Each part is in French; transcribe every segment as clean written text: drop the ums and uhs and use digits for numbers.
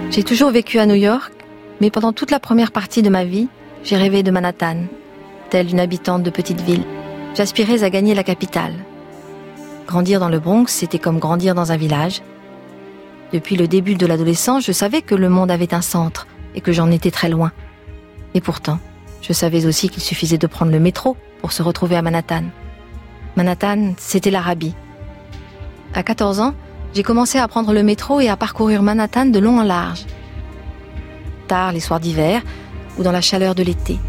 J'ai toujours vécu à New York, mais pendant toute la première partie de ma vie, j'ai rêvé de Manhattan, telle une habitante de petite ville. J'aspirais à gagner la capitale. Grandir dans le Bronx, c'était comme grandir dans un village. Depuis le début de l'adolescence, je savais que le monde avait un centre et que j'en étais très loin. Et pourtant, je savais aussi qu'il suffisait de prendre le métro pour se retrouver à Manhattan. Manhattan, c'était l'Arabie. À 14 ans, j'ai commencé à prendre le métro et à parcourir Manhattan de long en large. Tard les soirs d'hiver ou dans la chaleur de l'été.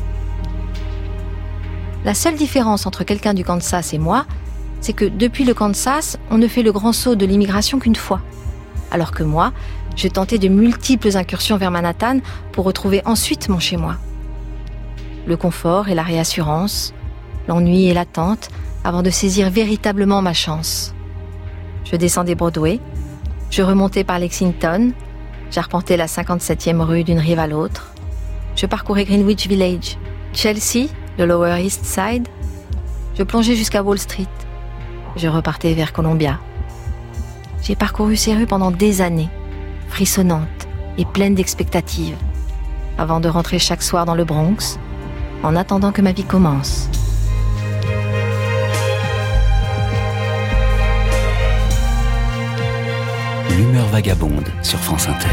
La seule différence entre quelqu'un du Kansas et moi, c'est que depuis le Kansas, on ne fait le grand saut de l'immigration qu'une fois. Alors que moi, je tentais de multiples incursions vers Manhattan pour retrouver ensuite mon chez-moi. Le confort et la réassurance, l'ennui et l'attente, avant de saisir véritablement ma chance. Je descendais Broadway, je remontais par Lexington, j'arpentais la 57e rue d'une rive à l'autre, je parcourais Greenwich Village, Chelsea, le Lower East Side, je plongeais jusqu'à Wall Street, je repartais vers Columbia. J'ai parcouru ces rues pendant des années, frissonnantes et pleines d'expectatives, avant de rentrer chaque soir dans le Bronx, en attendant que ma vie commence. L'humeur vagabonde sur France Inter.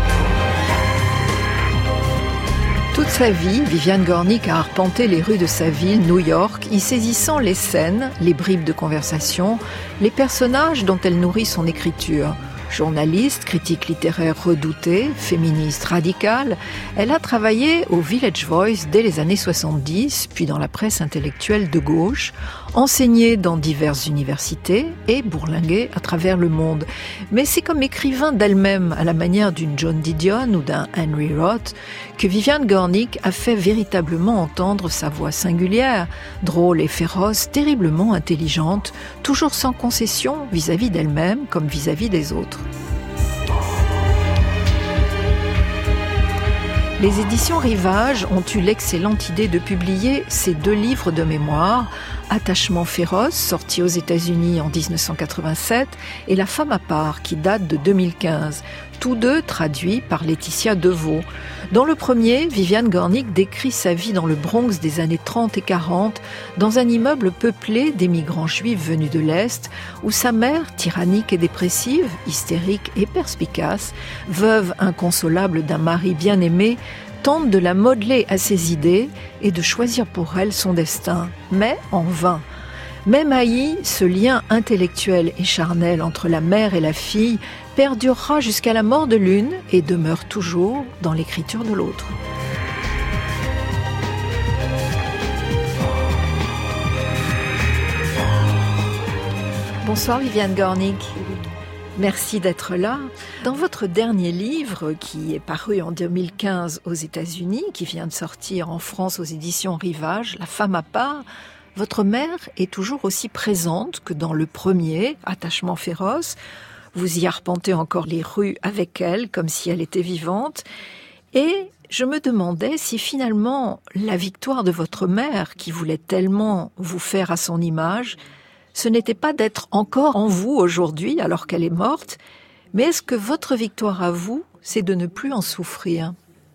Toute sa vie, Viviane Gornick a arpenté les rues de sa ville, New York, y saisissant les scènes, les bribes de conversation, les personnages dont elle nourrit son écriture. Journaliste, critique littéraire redoutée, féministe radicale, elle a travaillé au Village Voice dès les années 70, puis dans la presse intellectuelle de gauche, enseigné dans diverses universités et bourlingué à travers le monde. Mais c'est comme écrivain d'elle-même, à la manière d'une Joan Didion ou d'un Henry Roth, que Viviane Gornick a fait véritablement entendre sa voix singulière, drôle et féroce, terriblement intelligente, toujours sans concession vis-à-vis d'elle-même comme vis-à-vis des autres. Les éditions Rivage ont eu l'excellente idée de publier ces 2 livres de mémoire, Attachement féroce, sorti aux États-Unis en 1987, et La femme à part, qui date de 2015, tous 2 traduits par Laetitia Deveau. Dans le premier, Viviane Gornick décrit sa vie dans le Bronx des années 30 et 40, dans un immeuble peuplé d'émigrants juifs venus de l'Est, où sa mère, tyrannique et dépressive, hystérique et perspicace, veuve inconsolable d'un mari bien-aimé, tente de la modeler à ses idées et de choisir pour elle son destin, mais en vain. Même haï, ce lien intellectuel et charnel entre la mère et la fille perdurera jusqu'à la mort de l'une et demeure toujours dans l'écriture de l'autre. Bonsoir Viviane Gornick. Merci d'être là. Dans votre dernier livre, qui est paru en 2015 aux États-Unis, qui vient de sortir en France aux éditions Rivage, La femme à part, votre mère est toujours aussi présente que dans le premier, Attachement féroce. Vous y arpentez encore les rues avec elle, comme si elle était vivante. Et je me demandais si finalement la victoire de votre mère, qui voulait tellement vous faire à son image, ce n'était pas d'être encore en vous aujourd'hui, alors qu'elle est morte, mais est-ce que votre victoire à vous, c'est de ne plus en souffrir?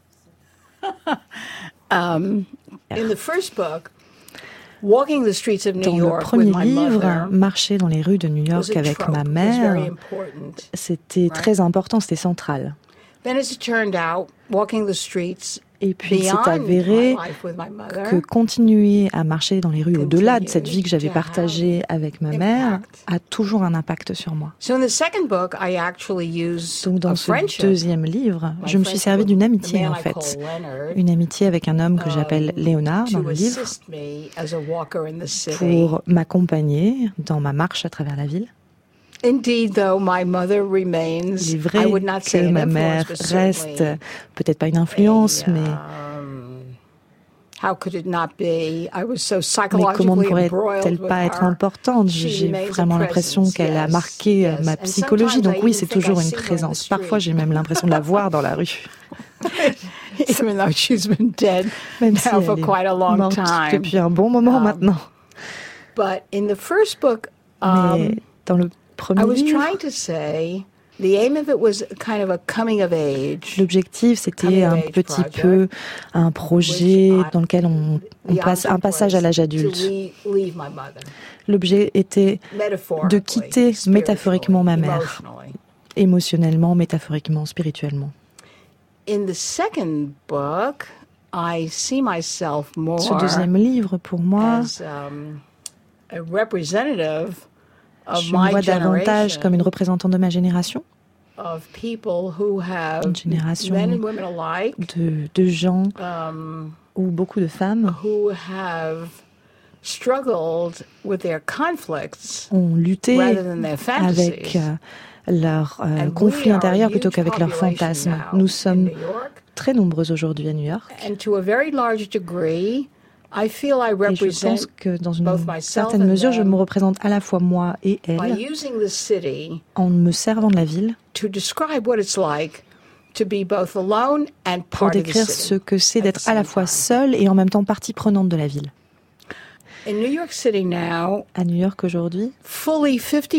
In the first book, Walking the Streets of New Dans York le premier with my livre, mother, Marcher dans les rues de New York avec ma mère, c'était très important, c'était central. Then as it turned out, walking the streets Et puis il s'est beyond avéré my life with my mother, que continuer à marcher dans les rues au-delà de cette vie que j'avais partagée avec ma mère a toujours un impact sur moi. So in the second book, I actually used Donc a dans ce friendship. deuxième livre, je me suis servi d'une amitié en fait. Une amitié avec un homme que j'appelle Léonard dans to le livre assist me as a walker in the city. pour m'accompagner dans ma marche à travers la ville. Indeed, though, my mother remains, Il est I vrai would not say que an ma influence, mère but reste certainly peut-être pas une influence, mais how could it not be? I was so comment psychologically pourrait-elle embroiled with pas être her. importante? She J'ai remains a vraiment l'impression presence, qu'elle a yes, marqué yes. ma And psychologie. sometimes Donc I oui, even c'est think toujours I une see her in the présence. Parfois, street. j'ai même l'impression de la voir dans la rue, Even though she's been dead même si now for elle quite a est long morte time. depuis un bon moment maintenant. But in the first book, Mais dans le I premier was livre, trying to say The aim of it was kind of a coming of age. L'objectif, c'était un petit peu un projet dans lequel on passe un passage à l'âge adulte. L'objet était de quitter métaphoriquement ma mère, émotionnellement, métaphoriquement, spirituellement. In the second book, I see myself more Ce deuxième livre, pour moi, as a representative of je me my vois davantage generation, comme une représentante de ma génération, of people who have une génération men and women alike, de gens ou beaucoup de femmes who have struggled with their conflicts ont lutté rather than their avec fantasies. leurs And conflits we are a intérieurs plutôt huge qu'avec leurs population fantasmes. now Nous in sommes New York, très nombreux aujourd'hui à New York. and to a very large degree, I feel I Et je represent pense que dans une both myself certaine and mesure, je them me représente à la fois moi et by elle using the city en me servant de la ville to describe what it's like to be both alone and pour part of the décrire city. ce que c'est at d'être the à la same fois time. seule et en même temps partie prenante de la ville. In New York City now, À New York aujourd'hui, fully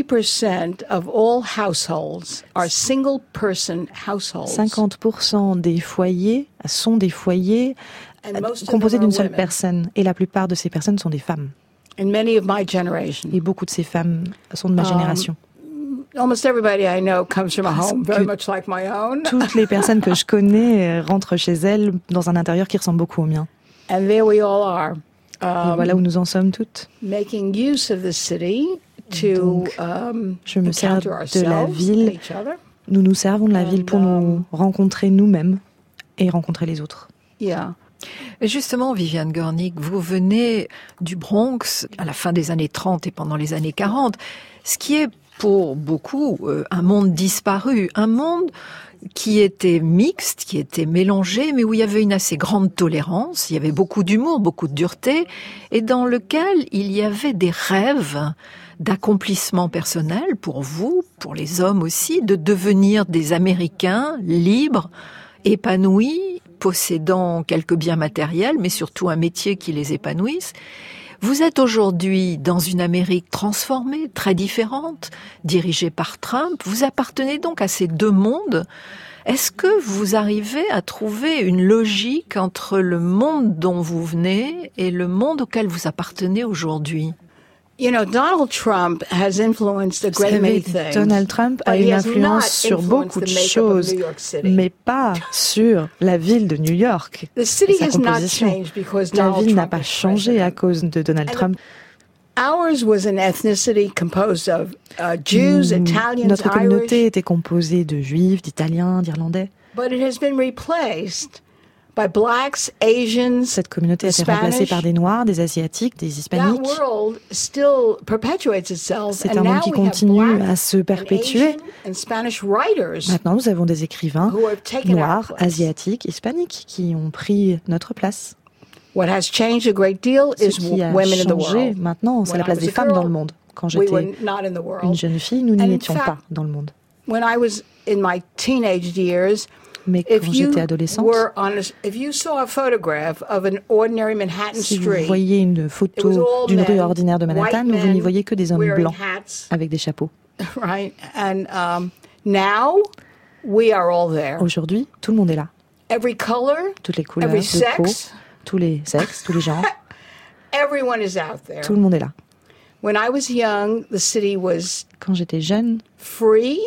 50% of all households are single-person households. 50% des foyers sont des foyers And most of composés them are d'une seule women. personne. Et la plupart de ces personnes sont des femmes. And many of my generation. Et beaucoup de ces femmes sont de ma génération. Almost everybody I know comes from a home very much like my own. Toutes les personnes que je connais rentrent chez elles dans un intérieur qui ressemble beaucoup au mien. And there we all are. Et voilà où nous en sommes toutes. Making use of the city to Donc, je me sers encounter de la ourselves and ville. each other. Nous nous servons de la ville pour nous rencontrer nous-mêmes et rencontrer les autres. Yeah. Et justement, Viviane Gornick, vous venez du Bronx à la fin des années 30 et pendant les années 40, ce qui est pour beaucoup un monde disparu, un monde qui était mixte, qui était mélangé, mais où il y avait une assez grande tolérance, il y avait beaucoup d'humour, beaucoup de dureté, et dans lequel il y avait des rêves d'accomplissement personnel pour vous, pour les hommes aussi, de devenir des Américains libres, épanouis, possédant quelques biens matériels, mais surtout un métier qui les épanouisse. Vous êtes aujourd'hui dans une Amérique transformée, très différente, dirigée par Trump. Vous appartenez donc à ces deux mondes. Est-ce que vous arrivez à trouver une logique entre le monde dont vous venez et le monde auquel vous appartenez aujourd'hui? You know, Donald Trump has influenced a Vous great many savez, things. Donald Trump a but he une has not influence sur beaucoup de influenced the makeup of choses, New York City. mais pas sur la ville de New York The et city sa has not composition. changed because La Donald ville n'a Trump pas is changé à president. cause de Donald Trump. Ours was an ethnicity composed of Jews, Italians, Notre communauté Irish, était composée de Juifs, d'Italiens, d'Irlandais. but it has been replaced by blacks, Asians. Cette communauté a été Spanish. remplacée par des Noirs, des Asiatiques, des That Hispaniques. world still perpetuates itself, C'est and un monde now qui we have continue black à se and perpétuer. Asian and Spanish writers Maintenant, nous avons des écrivains who have taken our noirs, place. asiatiques, hispaniques qui ont pris notre place. What has changed a great deal Ce is qui a women in the changé world. maintenant, c'est When la place I was des a femmes girl, dans le monde. Quand We were j'étais not in the une world. jeune fille, nous n'y And in étions fact, pas dans le monde. When I was in my teenage years, Mais if quand you j'étais adolescente, were if you saw a photograph of an ordinary Manhattan si vous street, voyez une it was photo all d'une rue men, ordinaire de Manhattan, white vous n'y men voyez que des hommes wearing blancs hats, avec des chapeaux. right? And now we are all there. Aujourd'hui, tout le monde est là. Every color, Toutes les couleurs every de peau, sex, tous les sexes, tous les genres, everyone is out there. tout le monde est là. When I was young, the city was Quand j'étais jeune, free,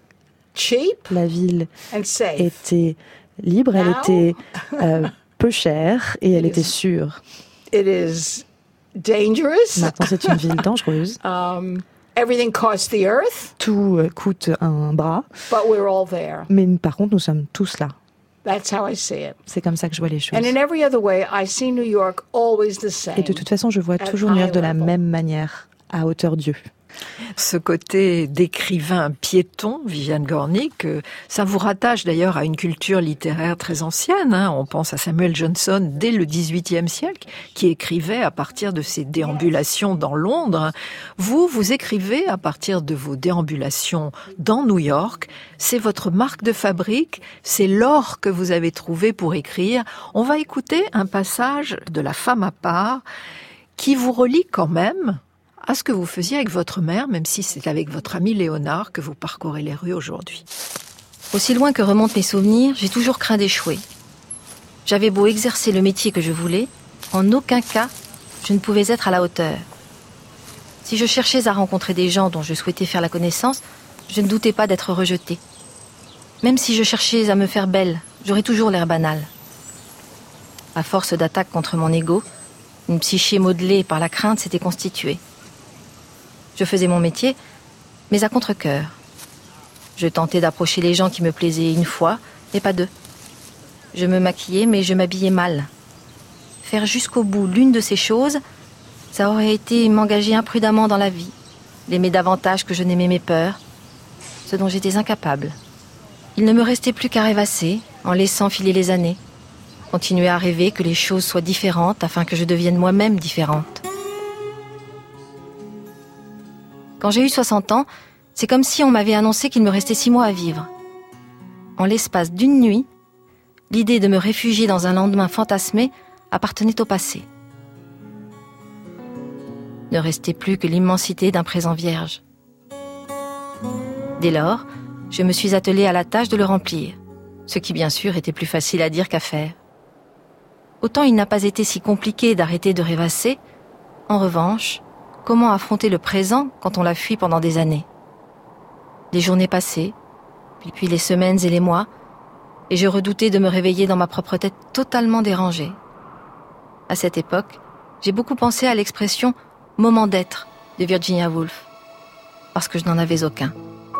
cheap, la ville and safe. était libre, elle Now? était peu chère et elle It était is- sûre. It is dangerous. Maintenant, c'est une ville dangereuse. Everything costs the earth, Tout coûte un bras, but we're all there. mais par contre, nous sommes tous là. That's how I see it. C'est comme ça que je vois les choses. And in every other way, I see New York always the same. Et de toute façon, je vois At toujours New York de la eye level. même manière, à hauteur Dieu. Ce côté d'écrivain piéton, Viviane Gornick, ça vous rattache d'ailleurs à une culture littéraire très ancienne. On pense à Samuel Johnson dès le XVIIIe siècle, qui écrivait à partir de ses déambulations dans Londres. Vous écrivez à partir de vos déambulations dans New York. C'est votre marque de fabrique, c'est l'or que vous avez trouvé pour écrire. On va écouter un passage de La femme à part qui vous relie quand même à ce que vous faisiez avec votre mère, même si c'est avec votre ami Léonard que vous parcourez les rues aujourd'hui. Aussi loin que remontent mes souvenirs, j'ai toujours craint d'échouer. J'avais beau exercer le métier que je voulais, en aucun cas, je ne pouvais être à la hauteur. Si je cherchais à rencontrer des gens dont je souhaitais faire la connaissance, je ne doutais pas d'être rejetée. Même si je cherchais à me faire belle, j'aurais toujours l'air banale. À force d'attaques contre mon ego, une psyché modelée par la crainte s'était constituée. Je faisais mon métier, mais à contre-cœur. Je tentais d'approcher les gens qui me plaisaient une fois, et pas deux. Je me maquillais, mais je m'habillais mal. Faire jusqu'au bout l'une de ces choses, ça aurait été m'engager imprudemment dans la vie, l'aimer davantage que je n'aimais mes peurs, ce dont j'étais incapable. Il ne me restait plus qu'à rêvasser, en laissant filer les années. Continuer à rêver que les choses soient différentes afin que je devienne moi-même différente. Quand j'ai eu 60 ans, c'est comme si on m'avait annoncé qu'il me restait 6 mois à vivre. En l'espace d'une nuit, l'idée de me réfugier dans un lendemain fantasmé appartenait au passé. Ne restait plus que l'immensité d'un présent vierge. Dès lors, je me suis attelée à la tâche de le remplir, ce qui bien sûr était plus facile à dire qu'à faire. Autant il n'a pas été si compliqué d'arrêter de rêvasser, en revanche, comment affronter le présent quand on l'a fui pendant des années ? Les journées passaient, puis les semaines et les mois, et je redoutais de me réveiller dans ma propre tête totalement dérangée. À cette époque, j'ai beaucoup pensé à l'expression « moment d'être » de Virginia Woolf, parce que je n'en avais aucun.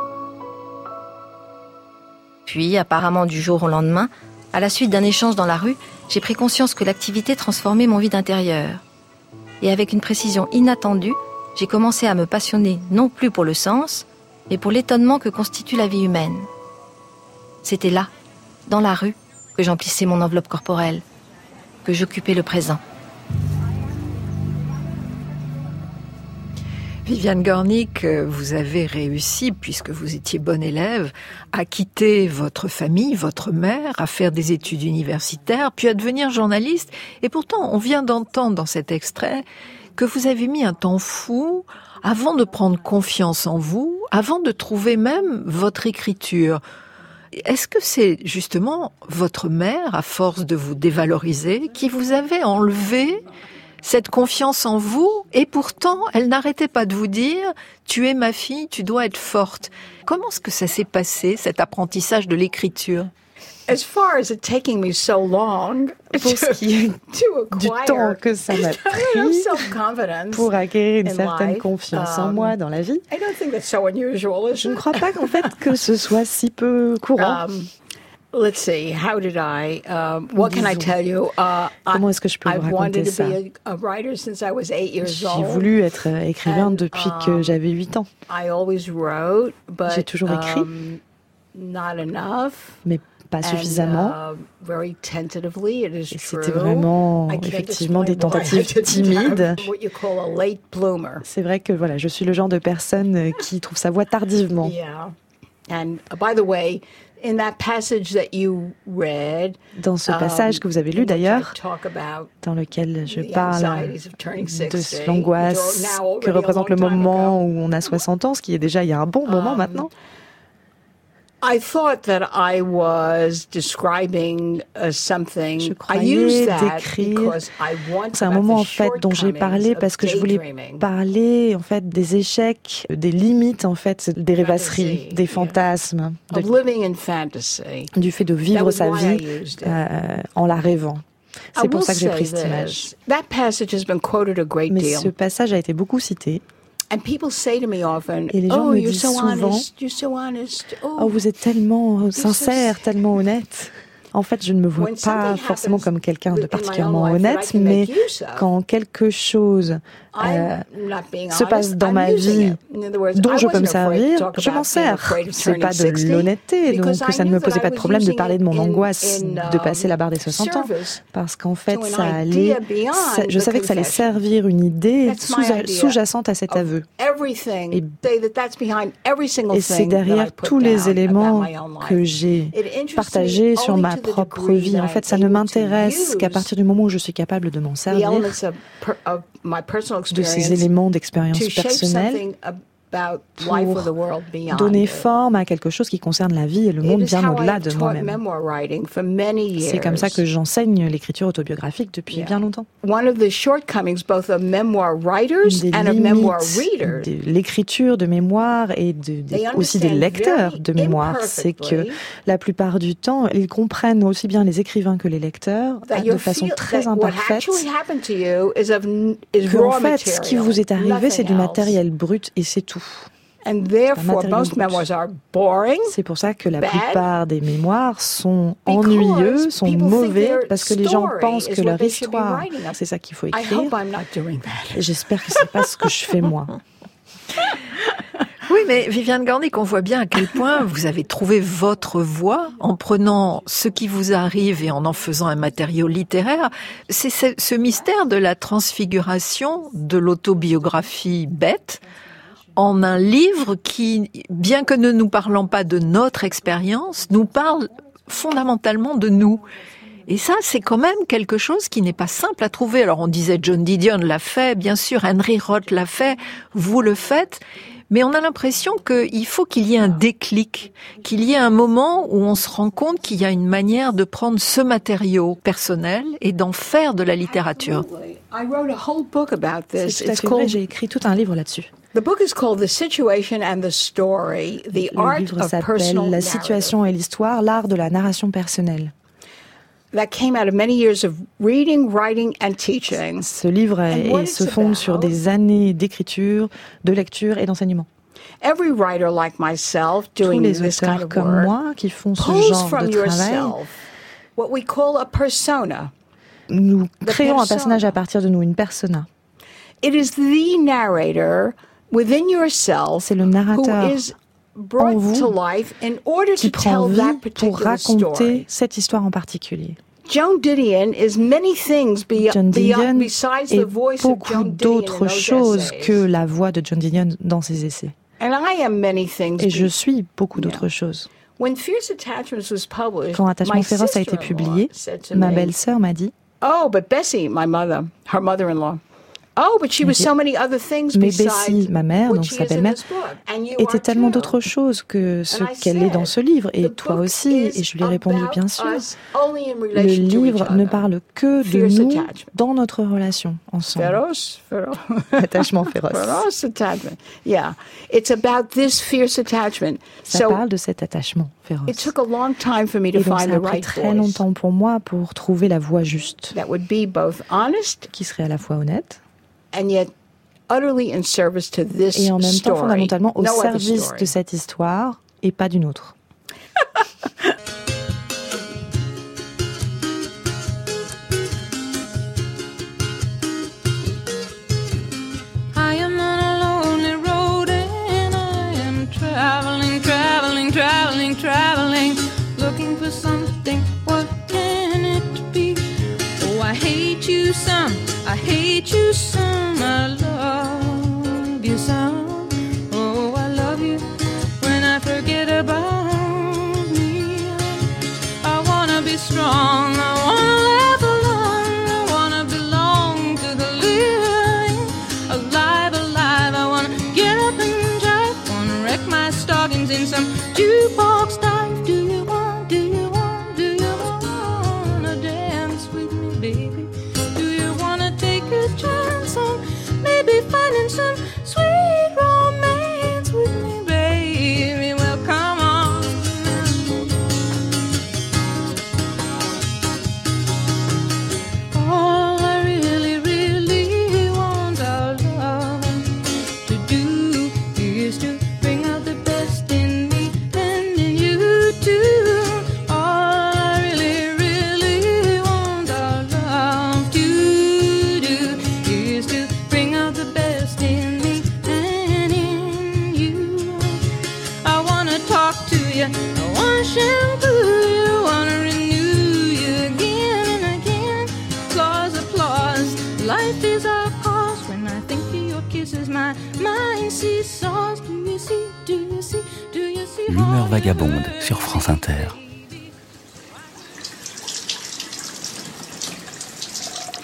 Puis, apparemment du jour au lendemain, à la suite d'un échange dans la rue, j'ai pris conscience que l'activité transformait mon vide intérieur. Et avec une précision inattendue, j'ai commencé à me passionner non plus pour le sens, mais pour l'étonnement que constitue la vie humaine. C'était là, dans la rue, que j'emplissais mon enveloppe corporelle, que j'occupais le présent. Viviane Gornick, vous avez réussi, puisque vous étiez bonne élève, à quitter votre famille, votre mère, à faire des études universitaires, puis à devenir journaliste. Et pourtant, on vient d'entendre dans cet extrait que vous avez mis un temps fou avant de prendre confiance en vous, avant de trouver même votre écriture. Est-ce que c'est justement votre mère, à force de vous dévaloriser, qui vous avait enlevé cette confiance en vous, et pourtant, elle n'arrêtait pas de vous dire « Tu es ma fille, tu dois être forte ». Comment est-ce que ça s'est passé, cet apprentissage de l'écriture ? As far as it taking me so long pour ce qui est du temps que ça m'a pris pour acquérir une certaine confiance en moi dans la vie, je ne crois pas qu'en fait que ce soit si peu courant. Let's see, how did I, what can I tell you? Comment est-ce que je peux vous raconter ça? J'ai voulu être écrivain depuis que j'avais 8 ans. J'ai toujours écrit, mais pas suffisamment. Et c'était vraiment, effectivement, des tentatives timides. C'est vrai que voilà, je suis le genre de personne qui trouve sa voix tardivement. And by the way, in that passage that you read, dans ce passage que vous avez lu d'ailleurs, dans lequel je parle de l'angoisse que représente le moment où on a 60 ans, ce qui est déjà il y a un bon moment maintenant. I thought that I was describing something. Je croyais décrire. C'est un moment en fait dont j'ai parlé parce que je voulais parler en fait des échecs, des limites en fait, des rêvasseries, des fantasmes, du fait de vivre sa vie en la rêvant. C'est pour ça que j'ai pris cette image. Mais ce passage a été beaucoup cité. Et les gens me disent souvent, oh, vous êtes tellement sincère, tellement honnête. En fait, je ne me vois pas forcément comme quelqu'un de particulièrement honnête, mais quand quelque chose se passe dans ma vie dont je peux me servir, je m'en sers. C'est pas de l'honnêteté, donc ça ne me posait pas de problème de parler de mon angoisse de passer la barre des 60 ans, parce qu'en fait, je savais que ça allait servir une idée sous-jacente à cet aveu. Et c'est derrière tous les éléments que j'ai partagés sur ma propre vie. En fait, ça ne m'intéresse qu'à partir du moment où je suis capable de m'en servir, de ces éléments d'expérience personnelle, pour donner forme à quelque chose qui concerne la vie et le monde bien au-delà de moi-même. C'est comme ça que j'enseigne l'écriture autobiographique depuis bien longtemps. Une des limites de l'écriture de mémoire et aussi des lecteurs de mémoire, c'est que la plupart du temps, ils comprennent aussi bien les écrivains que les lecteurs de façon très imparfaite, que en fait, ce qui vous est arrivé, c'est du matériel brut et c'est tout. C'est pour ça que la plupart des mémoires sont ennuyeux, sont mauvais, parce que les gens pensent que leur histoire, c'est ça qu'il faut écrire. J'espère que c'est pas ce que je fais moi. Oui, mais Viviane Gornick, on voit bien à quel point vous avez trouvé votre voie en prenant ce qui vous arrive et en faisant un matériau littéraire. C'est ce mystère de la transfiguration de l'autobiographie bête en un livre qui, bien que ne nous parlant pas de notre expérience, nous parle fondamentalement de nous. Et ça, c'est quand même quelque chose qui n'est pas simple à trouver. Alors on disait John Didion l'a fait, bien sûr, Henry Roth l'a fait, vous le faites, mais on a l'impression qu'il faut qu'il y ait un déclic, qu'il y ait un moment où on se rend compte qu'il y a une manière de prendre ce matériau personnel et d'en faire de la littérature. C'est tout à fait vrai, j'ai écrit tout un livre là-dessus. Le livre s'appelle « La situation et l'histoire, l'art de la narration personnelle ». Ce livre se fonde sur des années d'écriture, de lecture et d'enseignement. Tous les auteurs comme moi qui font ce genre de travail, nous créons un personnage à partir de nous, une persona. C'est le narrateur en vous qui prend vie pour raconter cette histoire en particulier. John Didion est beaucoup d'autres choses que la voix de John Didion dans ses essais. Et je suis beaucoup d'autres choses. Quand Attachement féroce a été publié, ma belle-sœur m'a dit « Oh, but Bessie, my mother, her mother-in-law, oh, but she was so many other things mais Bessie, ma mère, donc sa belle-mère, était tellement d'autres choses que ce qu'elle est dans ce livre, et toi aussi. Et je lui ai répondu, bien sûr. Le livre ne parle que de nous dans notre relation ensemble. Attachement féroce. Ça parle de cet attachement féroce. Et donc ça a pris très longtemps pour moi pour trouver la voix juste, qui serait à la fois honnête, et en même temps fondamentalement au service de cette histoire et pas d'une autre. Traveling, looking for something, what can it be? Oh, I hate you some, I hate you some, I love you some. Oh, I love you when I forget about me. I wanna be strong, I wanna live alone, I wanna belong to the living. Alive, alive, I wanna get up and drive, wanna wreck my stockings in some jukebox dive. Do you wanna dance with me, baby? Do you wanna take a chance on maybe finding some sweet romance with me, baby? Well, come on. All I really, really want our love to do is to bring out the best in me and in you too. All I really, really want our love to do is to bring out the best in me and in you. I wanna talk to you, I wanna shampoo you, wanna renew you again and again. Applause, life is our cause. When I think of your kisses, my mind seesaws. Do you see, do you see, do you see? L'humeur vagabonde sur France Inter.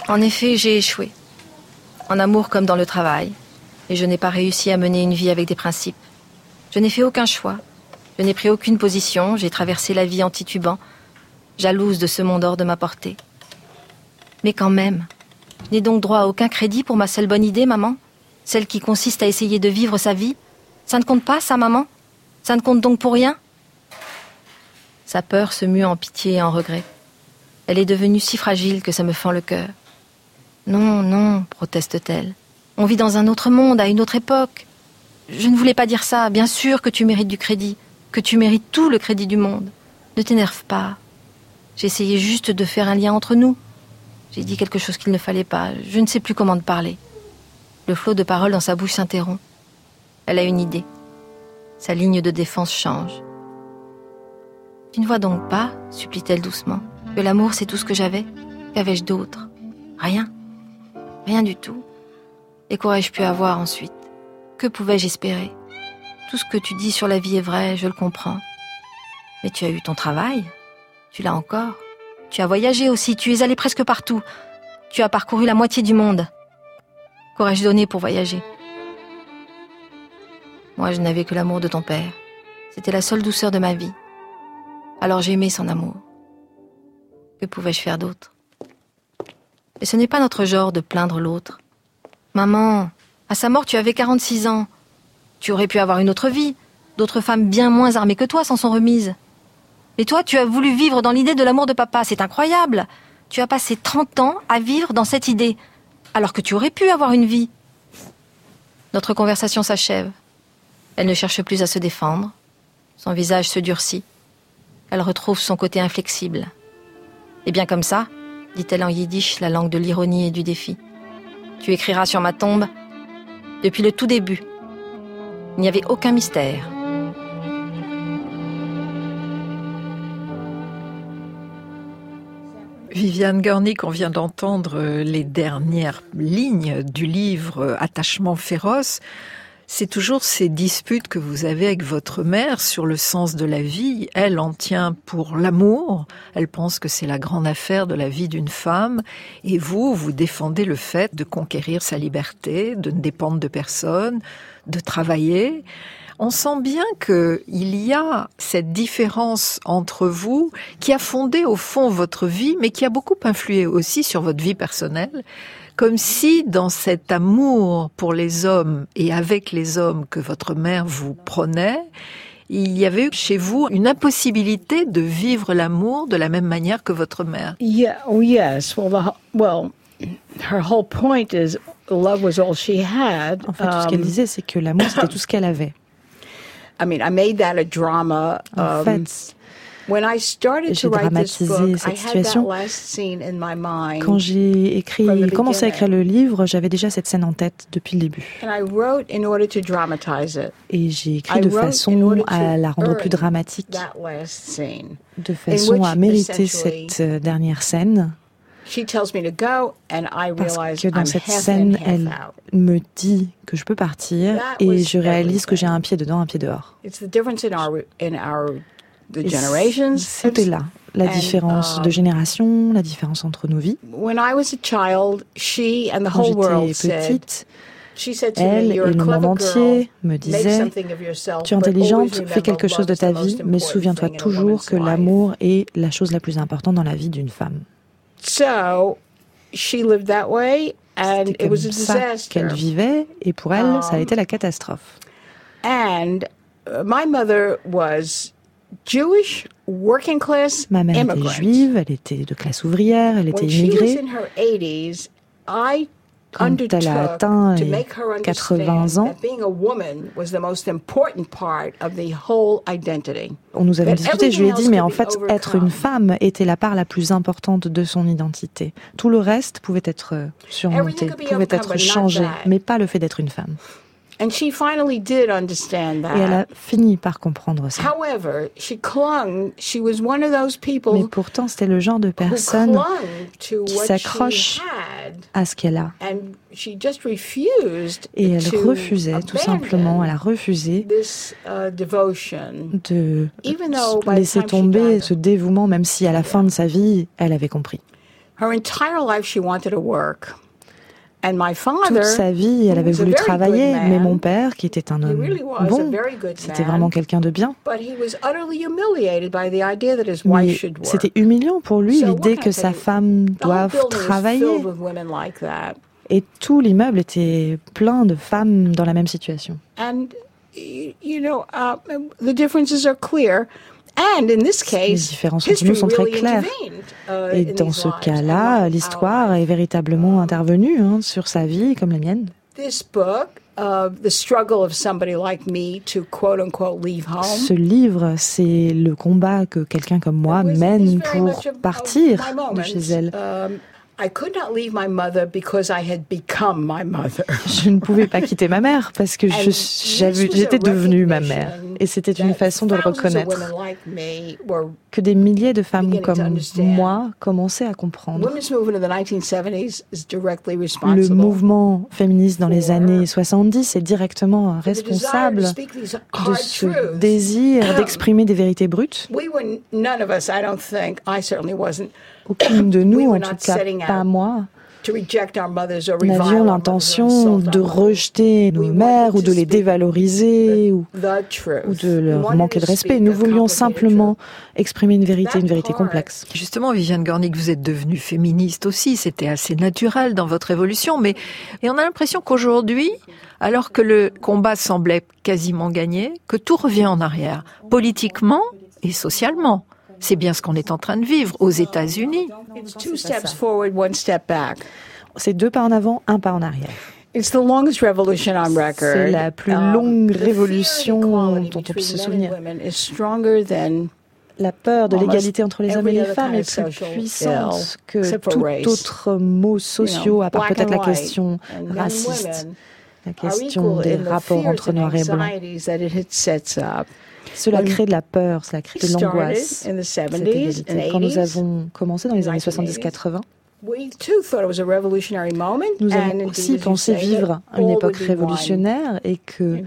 En effet, j'ai échoué. En amour comme dans le travail. Et je n'ai pas réussi à mener une vie avec des principes. Je n'ai fait aucun choix. Je n'ai pris aucune position. J'ai traversé la vie en titubant, jalouse de ce monde hors de ma portée. Mais quand même, je n'ai donc droit à aucun crédit pour ma seule bonne idée, maman? Celle qui consiste à essayer de vivre sa vie? Ça ne compte pas, ça, maman? Ça ne compte donc pour rien? Sa peur se mue en pitié et en regret. Elle est devenue si fragile que ça me fend le cœur. Non, non, proteste-t-elle. On vit dans un autre monde, à une autre époque. Je ne voulais pas dire ça. Bien sûr que tu mérites du crédit, que tu mérites tout le crédit du monde. Ne t'énerve pas. J'essayais juste de faire un lien entre nous. J'ai dit quelque chose qu'il ne fallait pas. Je ne sais plus comment te parler. Le flot de paroles dans sa bouche s'interrompt. Elle a une idée. Sa ligne de défense change. Tu ne vois donc pas, supplie-t-elle doucement, que l'amour c'est tout ce que j'avais? Qu'avais-je d'autre? Rien. Rien du tout. Et qu'aurais-je pu avoir ensuite? Que pouvais-je espérer? Tout ce que tu dis sur la vie est vrai, je le comprends. Mais tu as eu ton travail. Tu l'as encore. Tu as voyagé aussi, tu es allé presque partout. Tu as parcouru la moitié du monde. Qu'aurais-je donné pour voyager? Moi, je n'avais que l'amour de ton père. C'était la seule douceur de ma vie. Alors j'ai aimé son amour. Que pouvais-je faire d'autre? Et ce n'est pas notre genre de plaindre l'autre. Maman, à sa mort, tu avais 46 ans. Tu aurais pu avoir une autre vie. D'autres femmes bien moins armées que toi s'en sont remises. Et toi, tu as voulu vivre dans l'idée de l'amour de papa. C'est incroyable. Tu as passé 30 ans à vivre dans cette idée, alors que tu aurais pu avoir une vie. Notre conversation s'achève. Elle ne cherche plus à se défendre. Son visage se durcit. Elle retrouve son côté inflexible. Et bien comme ça, dit-elle en yiddish, la langue de l'ironie et du défi. Tu écriras sur ma tombe, depuis le tout début. Il n'y avait aucun mystère. Viviane Gornick, on vient d'entendre les dernières lignes du livre « Attachement féroce ». C'est toujours ces disputes que vous avez avec votre mère sur le sens de la vie. Elle en tient pour l'amour. Elle pense que c'est la grande affaire de la vie d'une femme. Et vous, vous défendez le fait de conquérir sa liberté, de ne dépendre de personne, de travailler. On sent bien qu'il y a cette différence entre vous qui a fondé au fond votre vie, mais qui a beaucoup influé aussi sur votre vie personnelle. Comme si dans cet amour pour les hommes et avec les hommes que votre mère vous prenait, il y avait chez vous une impossibilité de vivre l'amour de la même manière que votre mère. Yeah, oh yes. Well, her whole point is love was all she had. En fait, tout ce qu'elle disait, c'est que l'amour, c'était tout ce qu'elle avait. I mean, I made that a drama. En fait, j'ai dramatisé cette situation. Quand j'ai commencé à écrire le livre, j'avais déjà cette scène en tête depuis le début. Et j'ai écrit de façon à la rendre plus dramatique, de façon à mériter cette dernière scène. Parce que dans cette scène, elle me dit que je peux partir et je réalise que j'ai un pied dedans, un pied dehors. C'était là, la différence de génération, la différence entre nos vies. Quand j'étais petite, elle et le monde entier me disaient « Tu es intelligente, fais quelque chose de ta vie, mais souviens-toi toujours que l'amour est la chose la plus importante dans la vie d'une femme. » C'était comme ça qu'elle vivait, et pour elle, ça a été la catastrophe. Ma mère était juive, elle était de classe ouvrière, elle était immigrée. Quand elle a atteint les 80 ans, on nous avait discuté, je lui ai dit, mais en fait, être une femme était la part la plus importante de son identité. Tout le reste pouvait être surmonté, pouvait être changé, mais pas le fait d'être une femme. Et elle a fini par comprendre ça. Mais pourtant, c'était le genre de personne qui s'accroche à ce qu'elle a. Et elle refusait, tout simplement, elle a refusé de laisser tomber ce dévouement, même si à la fin de sa vie, elle avait compris. Her entire life she wanted to work. Toute sa vie, elle avait voulu travailler, mais mon père, qui était un homme bon, c'était vraiment quelqu'un de bien. Mais c'était humiliant pour lui l'idée que sa femme doive travailler. Et tout l'immeuble était plein de femmes dans la même situation. Les différences entre nous sont très claires. Et dans ce cas-là, l'histoire est véritablement intervenue sur sa vie comme la mienne. Ce livre, c'est le combat que quelqu'un comme moi mène pour partir de chez elle. Je ne pouvais pas quitter ma mère parce que j'étais devenue ma mère. Et c'était une façon de le reconnaître. Que des milliers de femmes comme moi commençaient à comprendre. Le mouvement féministe dans les années 70 est directement responsable de ce désir d'exprimer des vérités brutes. Aucune de nous, en tout cas pas moi, n'avions l'intention de rejeter nos mères ou de les dévaloriser ou de leur manquer de respect. Nous voulions simplement exprimer une vérité complexe. Justement, Viviane Gornick, vous êtes devenue féministe aussi, c'était assez naturel dans votre évolution, et on a l'impression qu'aujourd'hui, alors que le combat semblait quasiment gagné, que tout revient en arrière, politiquement et socialement. C'est bien ce qu'on est en train de vivre aux États-Unis. C'est 2 pas en avant, 1 pas en arrière. C'est la plus longue révolution dont on puisse se souvenir. La peur de l'égalité entre les hommes et les femmes est plus puissante que tout autre mot sociaux, à part peut-être la question raciste, la question des rapports entre noirs et blancs. Cela crée de la peur, cela crée de l'angoisse, cette égalité. Quand nous avons commencé dans les années 70-80, nous avons aussi pensé vivre une époque révolutionnaire et que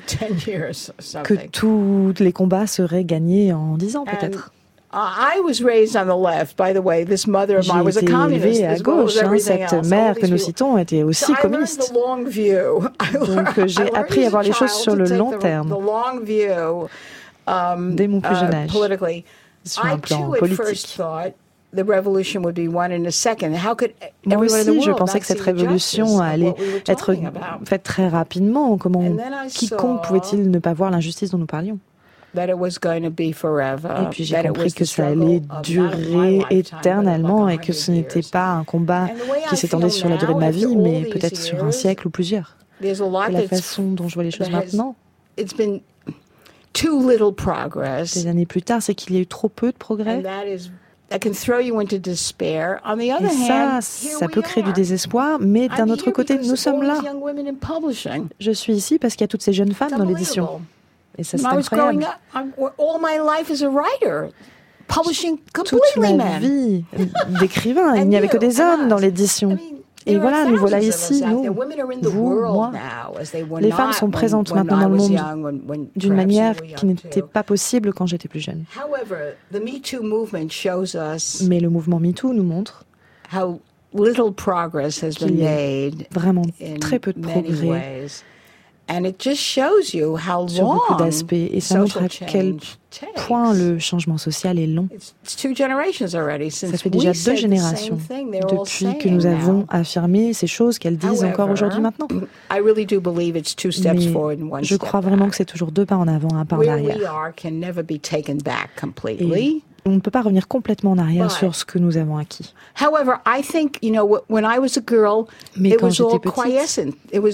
tous les combats seraient gagnés en 10 ans peut-être. J'ai été élevée à gauche. Cette mère que nous citons était aussi communiste. Donc j'ai appris à voir les choses sur le long terme. Dès mon plus jeune âge, sur un plan politique. Moi aussi, je pensais que cette révolution allait être faite très rapidement. Quiconque pouvait-il ne pas voir l'injustice dont nous parlions? Et puis j'ai compris que ça allait durer éternellement et que ce n'était pas un combat qui s'étendait sur la durée de ma vie, mais peut-être sur un siècle ou plusieurs. Et la façon dont je vois les choses maintenant, des années plus tard, c'est qu'il y a eu trop peu de progrès. Et ça peut créer du désespoir, mais d'un autre côté, nous sommes là. Je suis ici parce qu'il y a toutes ces jeunes femmes dans l'édition. Et ça, c'est incroyable. Toute ma vie d'écrivain, il n'y avait que des hommes dans l'édition. Et voilà, nous voilà ici, nous, vous, moi. Les femmes sont présentes maintenant dans le monde d'une manière qui n'était pas possible quand j'étais plus jeune. Mais le mouvement MeToo nous montre qu'il y a vraiment très peu de progrès sur beaucoup d'aspects, et ça montre à quel point le changement social est long. Ça fait déjà 2 générations depuis que nous avons affirmé ces choses qu'elles disent encore aujourd'hui maintenant. Mais je crois vraiment que c'est toujours 2 pas en avant, 1 pas en arrière. Et on ne peut pas revenir complètement en arrière sur ce que nous avons acquis. Mais quand j'étais petite,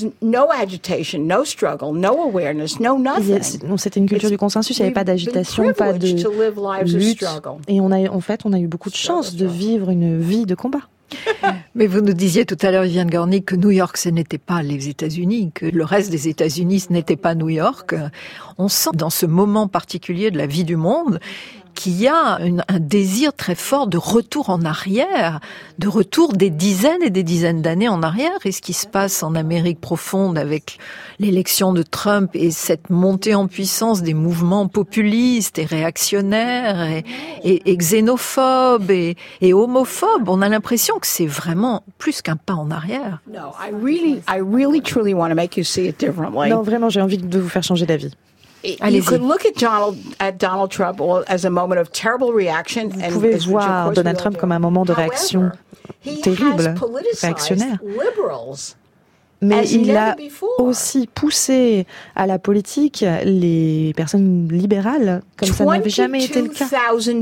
c'était une culture du consensus, il n'y avait pas d'agitation, pas de lutte. Et on a eu beaucoup de chance de vivre une vie de combat. Mais vous nous disiez tout à l'heure, Viviane Gornick, que New York, ce n'était pas les États-Unis, que le reste des États-Unis, ce n'était pas New York. On sent dans ce moment particulier de la vie du monde qu'il y a un désir très fort de retour en arrière, de retour des dizaines et des dizaines d'années en arrière. Et ce qui se passe en Amérique profonde avec l'élection de Trump et cette montée en puissance des mouvements populistes et réactionnaires et xénophobes et homophobes, on a l'impression que c'est vraiment plus qu'un pas en arrière. No, I really truly want to make you see it differently. Non, vraiment, j'ai envie de vous faire changer d'avis. You could look at Donald Trump as a moment of terrible reaction. Vous pouvez voir Donald Trump comme un moment de réaction terrible, réactionnaire. Mais il a aussi poussé à la politique les personnes libérales, comme ça n'avait jamais été le cas.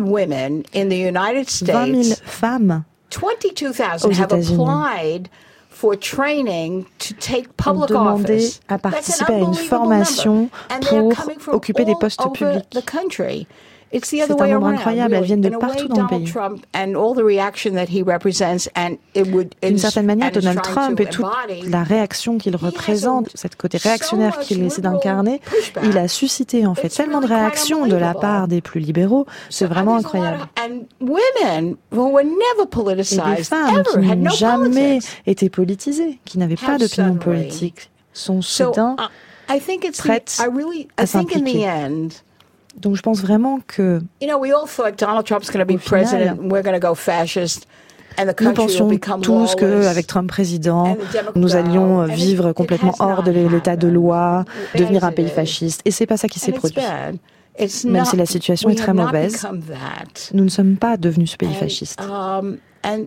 20 000 femmes aux États-Unis ont demandé à participer à une formation pour occuper des postes publics. C'est un nombre incroyable, elles viennent de partout dans le pays. D'une certaine manière, Donald Trump et toute la réaction qu'il représente, cette côté réactionnaire qu'il essaie d'incarner, il a suscité en fait tellement de réactions de la part des plus libéraux, c'est vraiment incroyable. Et des femmes qui n'ont jamais été politisées, qui n'avaient pas d'opinion politique, sont soudain prêtes à s'impliquer. Donc je pense vraiment que nous pensions tous qu'avec Trump président, nous allions vivre complètement hors de l'état de loi, devenir un pays fasciste. Et c'est pas ça qui s'est produit. Même si la situation est très mauvaise, nous ne sommes pas devenus ce pays fasciste. Et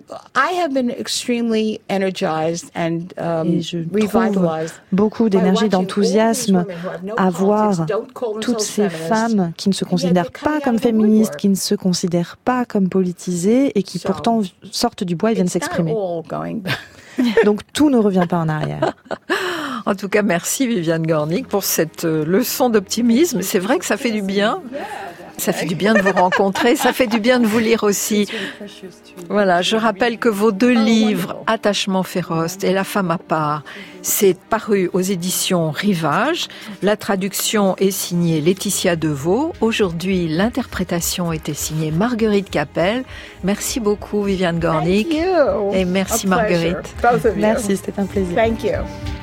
je trouve beaucoup d'énergie, d'enthousiasme à voir toutes ces femmes qui ne se considèrent pas comme féministes, qui ne se considèrent pas comme politisées et qui pourtant sortent du bois et viennent s'exprimer. Donc tout ne revient pas en arrière. En tout cas, merci Viviane Gornick pour cette leçon d'optimisme. C'est vrai que ça fait du bien. Ça fait du bien de vous rencontrer, ça fait du bien de vous lire aussi. Voilà, je rappelle que vos 2 livres, Attachement féroce et La femme à part, c'est paru aux éditions Rivage. La traduction est signée Laetitia Deveau. Aujourd'hui, l'interprétation était signée Marguerite Capel. Merci beaucoup Viviane Gornick. Et merci Marguerite. Merci, c'était un plaisir. Thank you.